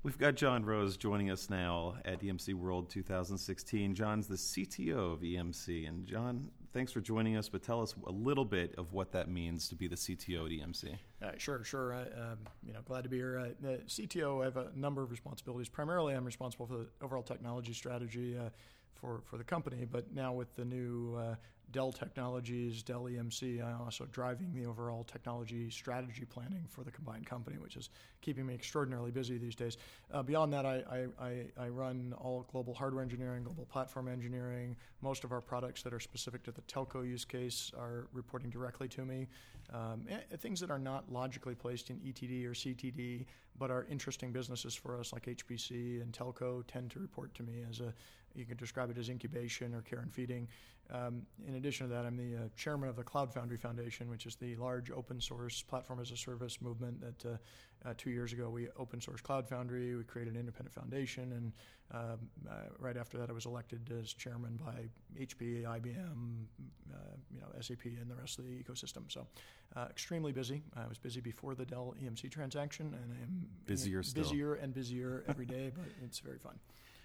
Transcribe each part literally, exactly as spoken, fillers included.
We've got John Rose joining us now at E M C World two thousand sixteen. John's the C T O of E M C. And John, thanks for joining us, but tell us a little bit of what that means to be the C T O at E M C. Uh, sure, sure. Uh, um, you know, glad to be here. Uh, the C T O, I have a number of responsibilities. Primarily, I'm responsible for the overall technology strategy uh, for, for the company, but now with the new uh, Dell Technologies, Dell E M C, I'm also driving the overall technology strategy planning for the combined company, which is keeping me extraordinarily busy these days. Uh, beyond that, I, I, I run all global hardware engineering, global platform engineering. Most of our products that are specific to the telco use case are reporting directly to me. Um, things that are not logically placed in E T D or C T D, but are interesting businesses for us, like H P C and telco, tend to report to me as a, you could describe it as incubation or care and feeding. Um, in addition to that, I'm the uh, chairman of the Cloud Foundry Foundation, which is the large open source platform as a service movement that uh, uh, two years ago we open sourced Cloud Foundry. We created an independent foundation, and um, uh, right after that I was elected as chairman by H P, I B M, uh, you know, S A P, and the rest of the ecosystem. So uh, extremely busy. I was busy before the Dell E M C transaction, and I am busier, still. busier and busier every day, but it's very fun.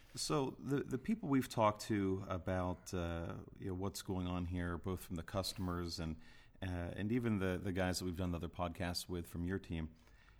So the the people we've talked to about uh, you know what's going on here, both from the customers and uh, and even the the guys that we've done other podcasts with from your team,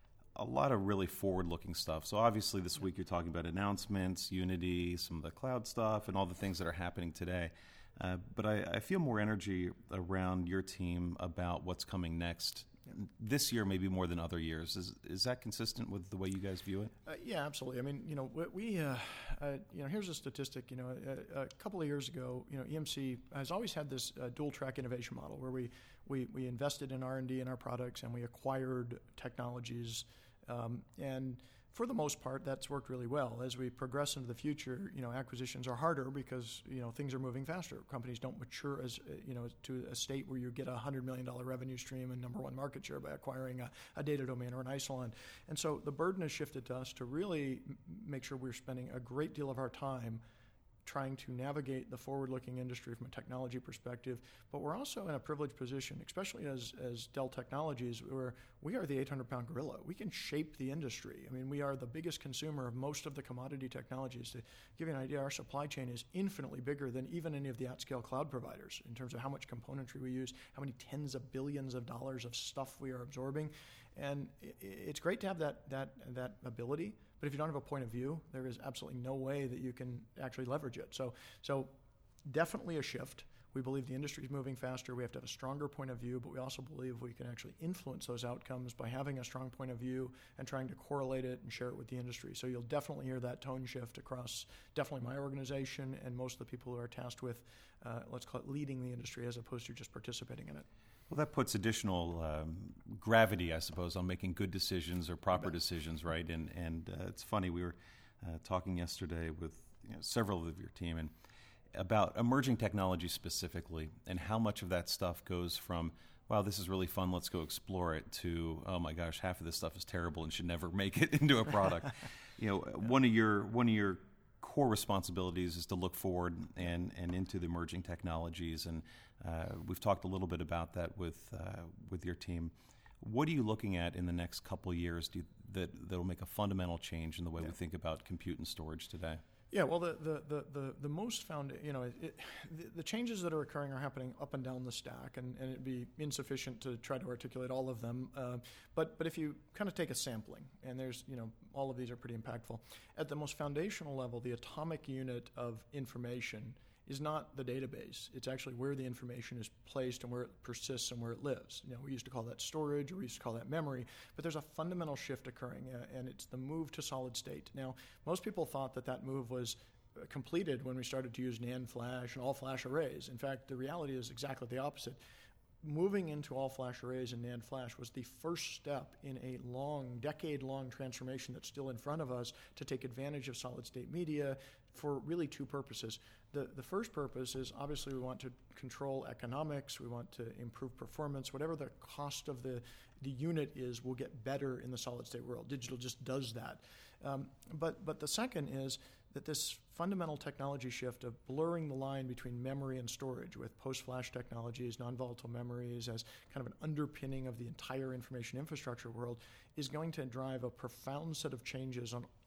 a lot of really forward-looking stuff. So obviously this week you're talking about announcements, Unity, some of the cloud stuff, and all the things that are happening today. Uh, but I, I feel more energy around your team about what's coming next. This year, maybe more than other years. Is is that consistent with the way you guys view it? Uh, yeah, absolutely. I mean, you know, we, uh, uh, you know, here's a statistic. You know, a, a couple of years ago, you know, E M C has always had this uh, dual-track innovation model where we we we invested in R and D in our products and we acquired technologies, um, and for the most part, that's worked really well. As we progress into the future, you know, acquisitions are harder because, you know, things are moving faster. Companies don't mature as, you know, to a state where you get a one hundred million dollars revenue stream and number one market share by acquiring a, a data domain or an Isilon. And so the burden has shifted to us to really make sure we're spending a great deal of our time trying to navigate the forward-looking industry from a technology perspective, but we're also in a privileged position, especially as, as Dell Technologies, where we are the eight hundred pound gorilla. We can shape the industry. I mean, we are the biggest consumer of most of the commodity technologies. To give you an idea, our supply chain is infinitely bigger than even any of the at-scale cloud providers in terms of how much componentry we use, how many tens of billions of dollars of stuff we are absorbing. And it's great to have that that that ability, but if you don't have a point of view, there is absolutely no way that you can actually leverage it. So, so definitely a shift. We believe the industry is moving faster. We have to have a stronger point of view, but we also believe we can actually influence those outcomes by having a strong point of view and trying to correlate it and share it with the industry. So you'll definitely hear that tone shift across definitely my organization and most of the people who are tasked with, uh, let's call it leading the industry as opposed to just participating in it. Well, that puts additional um, gravity, I suppose, on making good decisions or proper decisions, right? And and uh, it's funny, we were uh, talking yesterday with you know, several of your team and about emerging technology specifically and how much of that stuff goes from, wow, this is really fun, let's go explore it, to, oh my gosh, half of this stuff is terrible and should never make it into a product. you know, yeah. one of your one of your core responsibilities is to look forward and, and into the emerging technologies, and uh, we've talked a little bit about that with uh, with your team. What are you looking at in the next couple of years do you, that that will make a fundamental change in the way yeah. we think about compute and storage today? Yeah, well, the the the the, the most found, you know, it, the, the changes that are occurring are happening up and down the stack, and, and it'd be insufficient to try to articulate all of them. Uh, but but if you kind of take a sampling, and there's, you know, all of these are pretty impactful. At the most foundational level, the atomic unit of information is not the database. It's actually where the information is placed and where it persists and where it lives. You know, we used to call that storage, or we used to call that memory, but there's a fundamental shift occurring, uh, and it's the move to solid state. Now, most people thought that that move was completed when we started to use NAND flash and all-flash arrays. In fact, the reality is exactly the opposite. Moving into all-flash arrays and NAND flash was the first step in a long, decade-long transformation that's still in front of us to take advantage of solid-state media for really two purposes. The, the first purpose is obviously we want to control economics, we want to improve performance, whatever the cost of the, the unit is will get better in the solid-state world. Digital just does that. Um, but, but the second is that this fundamental technology shift of blurring the line between memory and storage with post-flash technologies, non-volatile memories as kind of an underpinning of the entire information infrastructure world is going to drive a profound set of changes on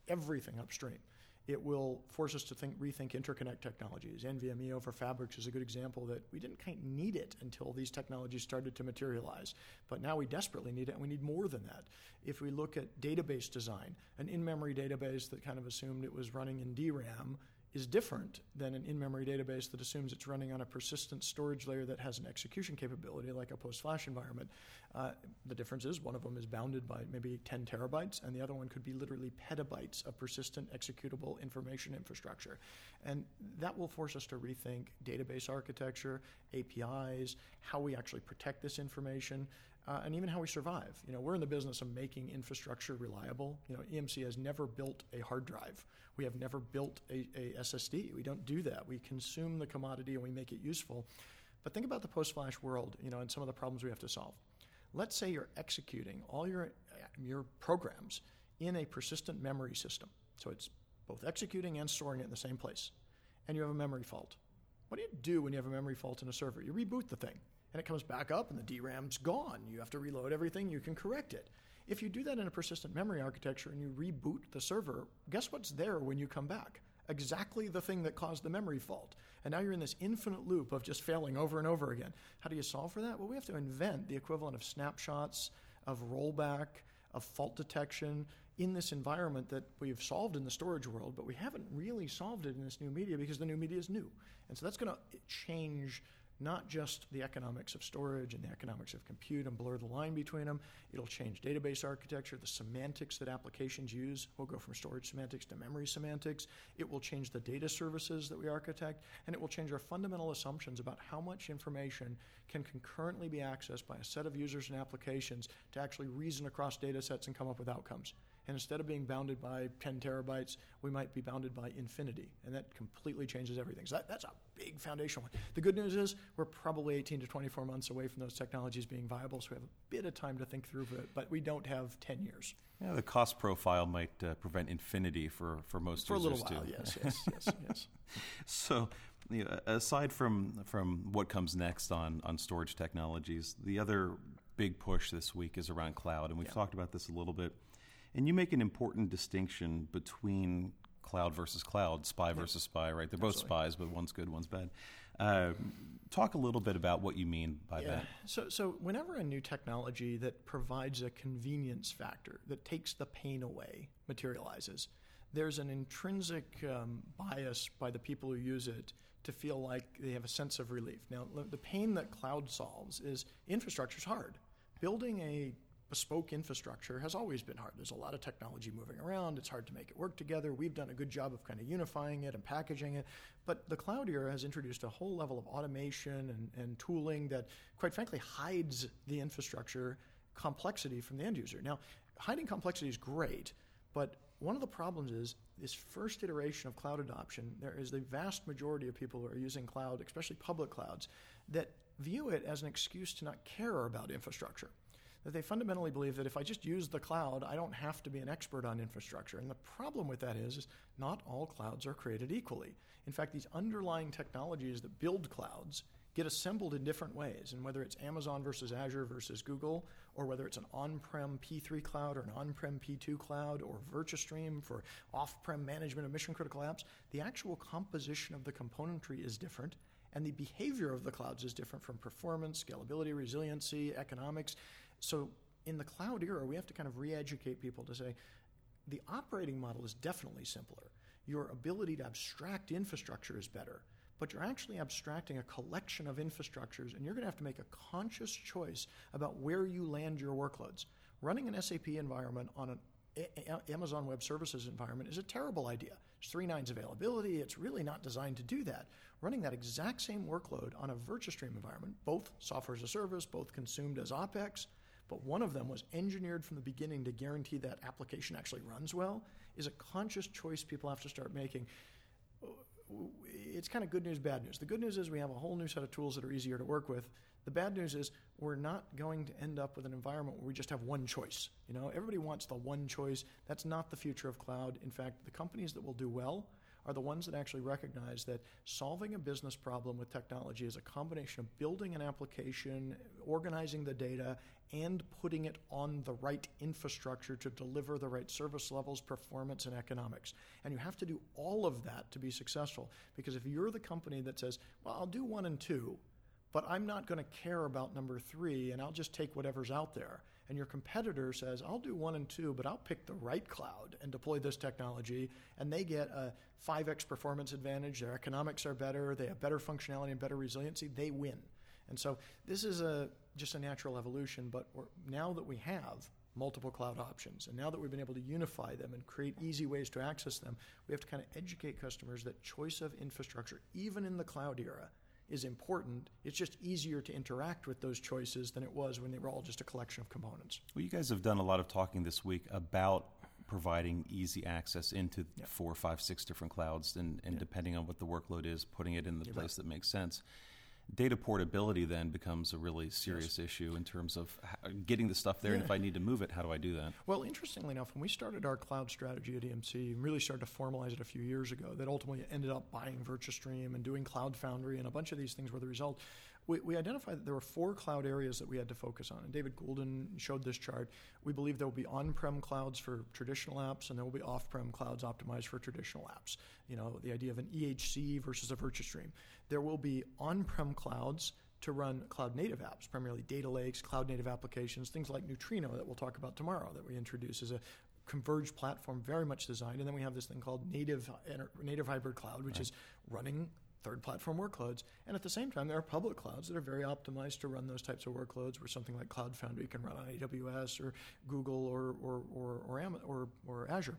everything upstream. It will force us to think, rethink interconnect technologies. NVMe over Fabrics is a good example that we didn't kind of need it until these technologies started to materialize. But now we desperately need it, and we need more than that. If we look at database design, an in-memory database that kind of assumed it was running in D RAM is different than an in-memory database that assumes it's running on a persistent storage layer that has an execution capability like a post-flash environment. Uh, the difference is one of them is bounded by maybe ten terabytes, and the other one could be literally petabytes of persistent executable information infrastructure. And that will force us to rethink database architecture, A P Is, how we actually protect this information, uh, and even how we survive. You know, we're in the business of making infrastructure reliable. You know, E M C has never built a hard drive. We have never built a, a S S D. We don't do that. We consume the commodity and we make it useful. But think about the post-flash world, you know, and some of the problems we have to solve. Let's say you're executing all your, your programs in a persistent memory system. So it's both executing and storing it in the same place. And you have a memory fault. What do you do when you have a memory fault in a server? You reboot the thing, and it comes back up and the D RAM's gone. You have to reload everything. You can correct it. If you do that in a persistent memory architecture and you reboot the server, guess what's there when you come back? Exactly the thing that caused the memory fault. And now you're in this infinite loop of just failing over and over again. How do you solve for that? Well, we have to invent the equivalent of snapshots, of rollback, of fault detection in this environment that we've solved in the storage world, but we haven't really solved it in this new media because the new media is new. And so that's going to change not just the economics of storage and the economics of compute and blur the line between them. It'll change database architecture, the semantics that applications use will go from storage semantics to memory semantics. It will change the data services that we architect, and it will change our fundamental assumptions about how much information can concurrently be accessed by a set of users and applications to actually reason across data sets and come up with outcomes. And instead of being bounded by ten terabytes, we might be bounded by infinity. And that completely changes everything. So that, that's a big foundational one. The good news is we're probably eighteen to twenty-four months away from those technologies being viable, so we have a bit of time to think through it, but we don't have ten years. Yeah, the cost profile might uh, prevent infinity for, for most for users too. For a little while, too. yes, yes, yes, yes. So, you know, aside from from what comes next on, on storage technologies, the other big push this week is around cloud, and we've yeah. talked about this a little bit. And you make an important distinction between cloud versus cloud, spy yeah. versus spy, right? They're both Absolutely. spies, but one's good, one's bad. Uh, talk a little bit about what you mean by yeah. that. So, so whenever a new technology that provides a convenience factor, that takes the pain away, materializes, there's an intrinsic um, bias by the people who use it to feel like they have a sense of relief. Now, the pain that cloud solves is infrastructure's hard. Building a bespoke infrastructure has always been hard. There's a lot of technology moving around. It's hard to make it work together. We've done a good job of kind of unifying it and packaging it. But the cloud era has introduced a whole level of automation and, and tooling that, quite frankly, hides the infrastructure complexity from the end user. Now, hiding complexity is great, but one of the problems is this first iteration of cloud adoption, there is the vast majority of people who are using cloud, especially public clouds, that view it as an excuse to not care about infrastructure. That they fundamentally believe that if I just use the cloud, I don't have to be an expert on infrastructure. And the problem with that is, is not all clouds are created equally. In fact, these underlying technologies that build clouds get assembled in different ways. And whether it's Amazon versus Azure versus Google, or whether it's an on-prem P three cloud or an on-prem P two cloud, or Virtustream for off-prem management of mission-critical apps, the actual composition of the componentry is different. And the behavior of the clouds is different from performance, scalability, resiliency, economics. So in the cloud era, we have to kind of re-educate people to say, the operating model is definitely simpler. Your ability to abstract infrastructure is better, but you're actually abstracting a collection of infrastructures, and you're going to have to make a conscious choice about where you land your workloads. Running an S A P environment on an a- Amazon Web Services environment is a terrible idea. It's three nines availability. It's really not designed to do that. Running that exact same workload on a Virtustream environment, both software as a service, both consumed as OpEx, but one of them was engineered from the beginning to guarantee that application actually runs well, is a conscious choice people have to start making. It's kind of good news, bad news. The good news is we have a whole new set of tools that are easier to work with. The bad news is we're not going to end up with an environment where we just have one choice. You know, everybody wants the one choice. That's not the future of cloud. In fact, the companies that will do well are the ones that actually recognize that solving a business problem with technology is a combination of building an application, organizing the data, and putting it on the right infrastructure to deliver the right service levels, performance, and economics. And you have to do all of that to be successful. Because if you're the company that says, well, I'll do one and two, but I'm not going to care about number three, and I'll just take whatever's out there. And your competitor says, I'll do one and two, but I'll pick the right cloud and deploy this technology, and they get a five x performance advantage, their economics are better, they have better functionality and better resiliency, they win. And so this is a just a natural evolution, but we're, now that we have multiple cloud options, and now that we've been able to unify them and create easy ways to access them, we have to kind of educate customers that choice of infrastructure, even in the cloud era, is important. It's just easier to interact with those choices than it was when they were all just a collection of components. Well, you guys have done a lot of talking this week about providing easy access into yeah. four, five, six different clouds, and, and yeah. depending on what the workload is, putting it in the You're place right. that makes sense. Data portability then becomes a really serious yes. issue in terms of getting the stuff there, yeah. and if I need to move it, how do I do that? Well, interestingly enough, when we started our cloud strategy at E M C and really started to formalize it a few years ago, that ultimately ended up buying VirtuStream and doing Cloud Foundry, and a bunch of these things were the result. We, we identified that there were four cloud areas that we had to focus on, and David Goulden showed this chart. We believe there will be on-prem clouds for traditional apps, and there will be off-prem clouds optimized for traditional apps. You know, the idea of an E H C versus a VirtuStream. There will be on-prem clouds to run cloud-native apps, primarily data lakes, cloud-native applications, things like Neutrino that we'll talk about tomorrow that we introduce as a converged platform, very much designed. And then we have this thing called native native hybrid cloud, which right. is running third platform workloads. And at the same time, there are public clouds that are very optimized to run those types of workloads, where something like Cloud Foundry can run on A W S or Google or, or, or, or, or, or Azure.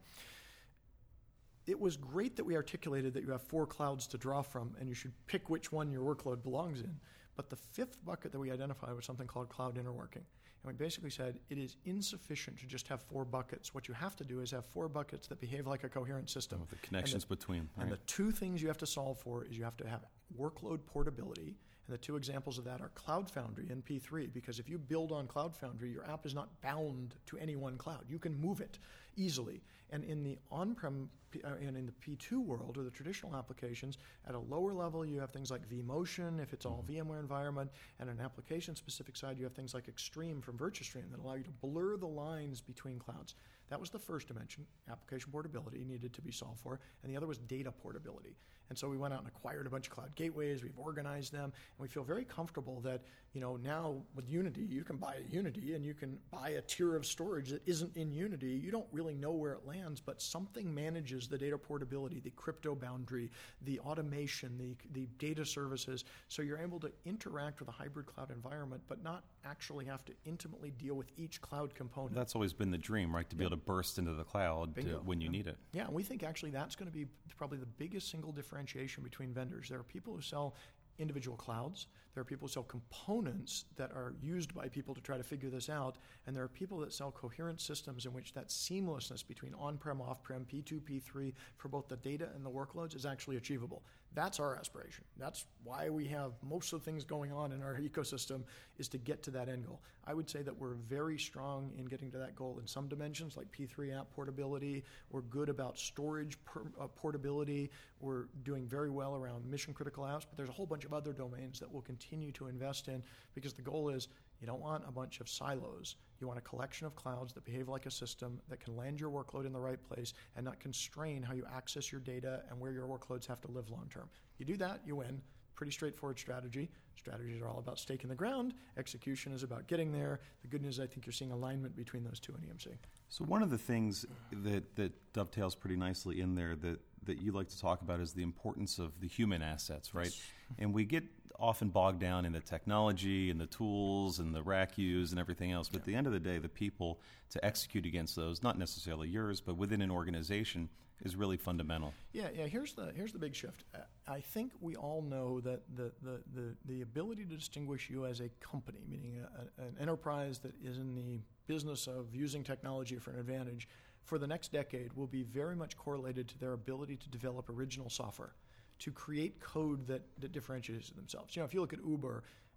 It was great that we articulated that you have four clouds to draw from, and you should pick which one your workload belongs in. But the fifth bucket that we identified was something called cloud interworking. And we basically said it is insufficient to just have four buckets. What you have to do is have four buckets that behave like a coherent system. Oh, the connections and the, between. And right. the two things you have to solve for is you have to have workload portability. And the two examples of that are Cloud Foundry and P three, because if you build on Cloud Foundry, your app is not bound to any one cloud. You can move it easily. And in the on-prem uh, and in the P two world, or the traditional applications, at a lower level, you have things like vMotion, if it's all mm-hmm. VMware environment, and an application-specific side, you have things like Extreme from VirtuStream that allow you to blur the lines between clouds. That was the first dimension. Application portability needed to be solved for, and the other was data portability. And so we went out and acquired a bunch of cloud gateways, we've organized them, and we feel very comfortable that, you know, now with Unity, you can buy a Unity and you can buy a tier of storage that isn't in Unity. You don't really know where it lands, but something manages the data portability, the crypto boundary, the automation, the, the data services, so you're able to interact with a hybrid cloud environment, but not actually have to intimately deal with each cloud component. That's always been the dream, right? To be yeah. able to burst into the cloud to, when you yeah. need it. Yeah, and we think actually that's going to be probably the biggest single differentiation between vendors. There are people who sell individual clouds. There are people who sell components that are used by people to try to figure this out. And there are people that sell coherent systems in which that seamlessness between on-prem, off-prem, P two, P three for both the data and the workloads is actually achievable. That's our aspiration. That's why we have most of the things going on in our ecosystem, is to get to that end goal. I would say that we're very strong in getting to that goal in some dimensions, like P three app portability. We're good about storage per, uh, portability. We're doing very well around mission-critical apps, but there's a whole bunch of other domains that we'll continue to invest in, because the goal is you don't want a bunch of silos. You want a collection of clouds that behave like a system, that can land your workload in the right place and not constrain how you access your data and where your workloads have to live long-term. You do that, you win. Pretty straightforward strategy. Strategies are all about stake in the ground. Execution is about getting there. The good news is I think you're seeing alignment between those two in E M C. So one of the things that, that dovetails pretty nicely in there that, that you like to talk about is the importance of the human assets, right? Yes. And we get often bogged down in the technology and the tools and the rack use and everything else. But yeah. at the end of the day, the people to execute against those, not necessarily yours, but within an organization, is really fundamental. Yeah, yeah. Here's the here's the big shift. I think we all know that the the the, the ability to distinguish you as a company, meaning a, a, an enterprise that is in the business of using technology for an advantage, for the next decade will be very much correlated to their ability to develop original software, to create code that, that differentiates themselves. You know, if you look at Uber,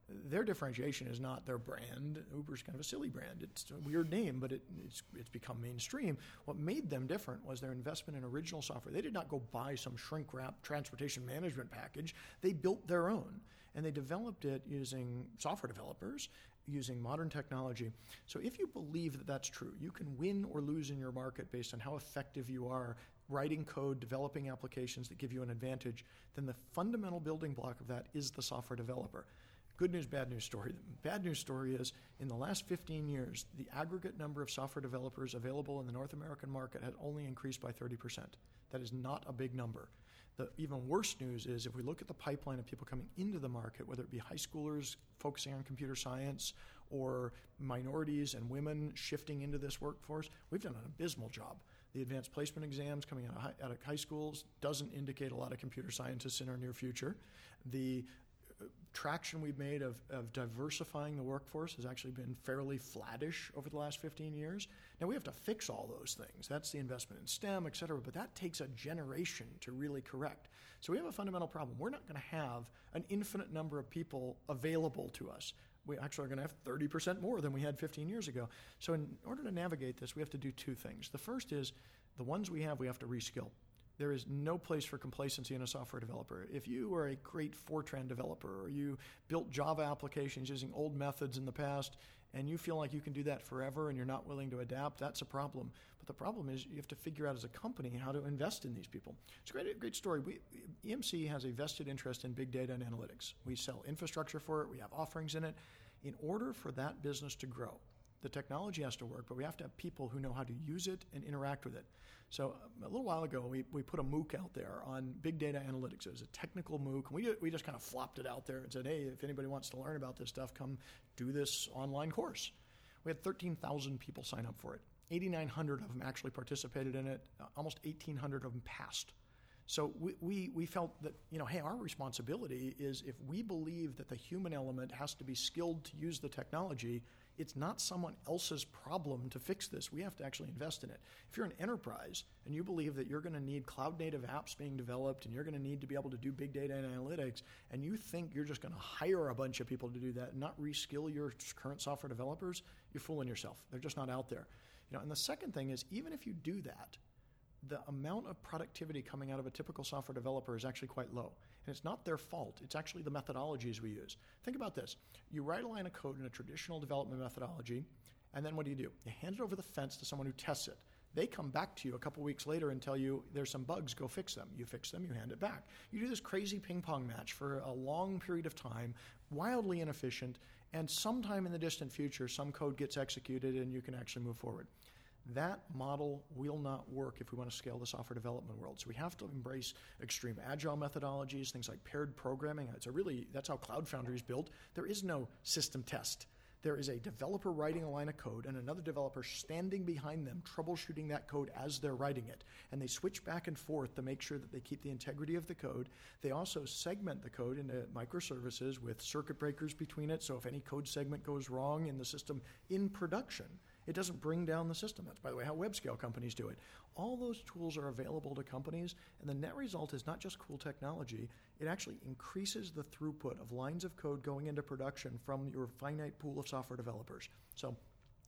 their differentiation is not their brand. Uber's kind of a silly brand. It's a weird name, but it, it's, it's become mainstream. What made them different was their investment in original software. They did not go buy some shrink-wrap transportation management package. They built their own, and they developed it using software developers, using modern technology. So if you believe that that's true, you can win or lose in your market based on how effective you are writing code, developing applications that give you an advantage, then the fundamental building block of that is the software developer. Good news, bad news story. The bad news story is in the last fifteen years, the aggregate number of software developers available in the North American market has only increased by thirty percent. That is not a big number. The even worse news is if we look at the pipeline of people coming into the market, whether it be high schoolers focusing on computer science or minorities and women shifting into this workforce, we've done an abysmal job. The advanced placement exams coming out of high, out of high schools doesn't indicate a lot of computer scientists in our near future. The traction we've made of, of diversifying the workforce has actually been fairly flattish over the last fifteen years. Now, we have to fix all those things. That's the investment in STEM, et cetera, but that takes a generation to really correct. So we have a fundamental problem. We're not going to have an infinite number of people available to us. We actually are going to have thirty percent more than we had fifteen years ago. So in order to navigate this, we have to do two things. The first is the ones we have, we have to reskill. There is no place for complacency in a software developer. If you are a great Fortran developer or you built Java applications using old methods in the past and you feel like you can do that forever and you're not willing to adapt, that's a problem. But the problem is you have to figure out as a company how to invest in these people. It's a great, great story. We, E M C has a vested interest in big data and analytics. We sell infrastructure for it. We have offerings in it. In order for that business to grow, the technology has to work, but we have to have people who know how to use it and interact with it. So a little while ago, we, we put a MOOC out there on big data analytics. It was a technical MOOC. And we, we just kind of flopped it out there and said, hey, if anybody wants to learn about this stuff, come do this online course. We had thirteen thousand people sign up for it. eighty-nine hundred of them actually participated in it. Uh, almost eighteen hundred of them passed. So we, we, we felt that, you know, hey, our responsibility is if we believe that the human element has to be skilled to use the technology, it's not someone else's problem to fix this. We have to actually invest in it. If you're an enterprise and you believe that you're going to need cloud-native apps being developed and you're going to need to be able to do big data and analytics, and you think you're just going to hire a bunch of people to do that and not reskill your current software developers, you're fooling yourself. They're just not out there. You know, and the second thing is, even if you do that, the amount of productivity coming out of a typical software developer is actually quite low. And it's not their fault. It's actually the methodologies we use. Think about this. You write a line of code in a traditional development methodology, and then what do you do? You hand it over the fence to someone who tests it. They come back to you a couple weeks later and tell you there's some bugs, go fix them. You fix them, you hand it back. You do this crazy ping pong match for a long period of time, wildly inefficient, and sometime in the distant future, some code gets executed and you can actually move forward. That model will not work if we want to scale the software development world. So we have to embrace extreme agile methodologies, things like paired programming. It's a really, that's how Cloud Foundry is built. There is no system test. There is a developer writing a line of code and another developer standing behind them, troubleshooting that code as they're writing it. And they switch back and forth to make sure that they keep the integrity of the code. They also segment the code into microservices with circuit breakers between it. So if any code segment goes wrong in the system in production, it doesn't bring down the system. That's, by the way, how web scale companies do it. All those tools are available to companies, and the net result is not just cool technology, it actually increases the throughput of lines of code going into production from your finite pool of software developers. So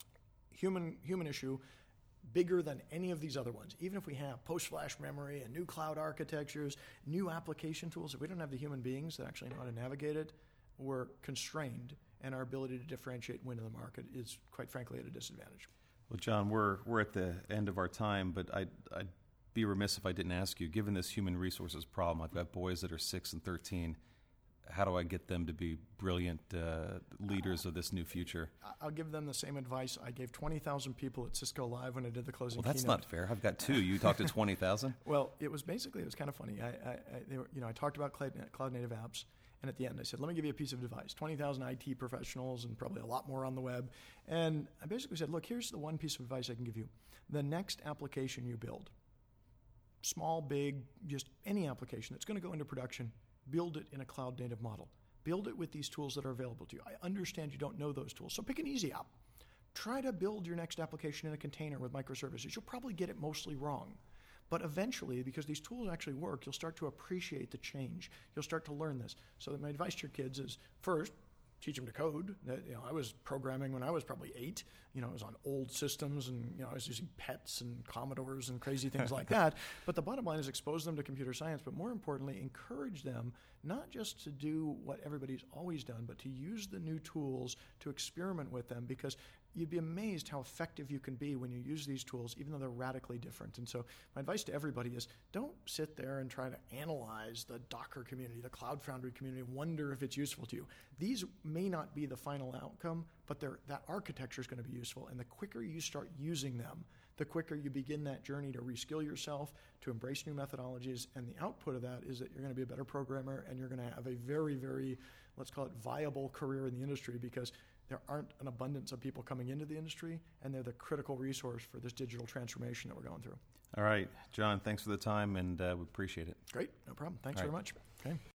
human, human issue, bigger than any of these other ones. Even if we have post-flash memory and new cloud architectures, new application tools, if we don't have the human beings that actually know how to navigate it, we're constrained, and our ability to differentiate and win in the market is, quite frankly, at a disadvantage. Well, John, we're we're at the end of our time, but I'd, I'd be remiss if I didn't ask you, given this human resources problem, I've got boys that are six and thirteen, how do I get them to be brilliant uh, leaders of this new future? I'll give them the same advice I gave twenty thousand people at Cisco Live when I did the closing Well, that's keynote. not fair. I've got two. You talked to twenty thousand? Well, it was basically, it was kind of funny. I, I, I they were, you know, I talked about cloud, cloud native apps. And at the end, I said, let me give you a piece of advice. twenty thousand I T professionals and probably a lot more on the web. And I basically said, look, here's the one piece of advice I can give you. The next application you build, small, big, just any application that's going to go into production, build it in a cloud-native model. Build it with these tools that are available to you. I understand you don't know those tools, so pick an easy app. Try to build your next application in a container with microservices. You'll probably get it mostly wrong. But eventually, because these tools actually work, you'll start to appreciate the change. You'll start to learn this. So my advice to your kids is, first, teach them to code. That, you know, I was programming when I was probably eight. You know, I was on old systems, and you know, I was using pets and Commodores and crazy things like that. But the bottom line is expose them to computer science, but more importantly, encourage them not just to do what everybody's always done, but to use the new tools to experiment with them, because you'd be amazed how effective you can be when you use these tools, even though they're radically different. And so my advice to everybody is don't sit there and try to analyze the Docker community, the Cloud Foundry community, wonder if it's useful to you. These may not be the final outcome, but that architecture is going to be useful. And the quicker you start using them, the quicker you begin that journey to reskill yourself, to embrace new methodologies. And the output of that is that you're going to be a better programmer, and you're going to have a very, very, let's call it viable career in the industry, because there aren't an abundance of people coming into the industry, and they're the critical resource for this digital transformation that we're going through. All right, John, thanks for the time, and uh, we appreciate it. Great, no problem. Thanks All very right. much. Okay.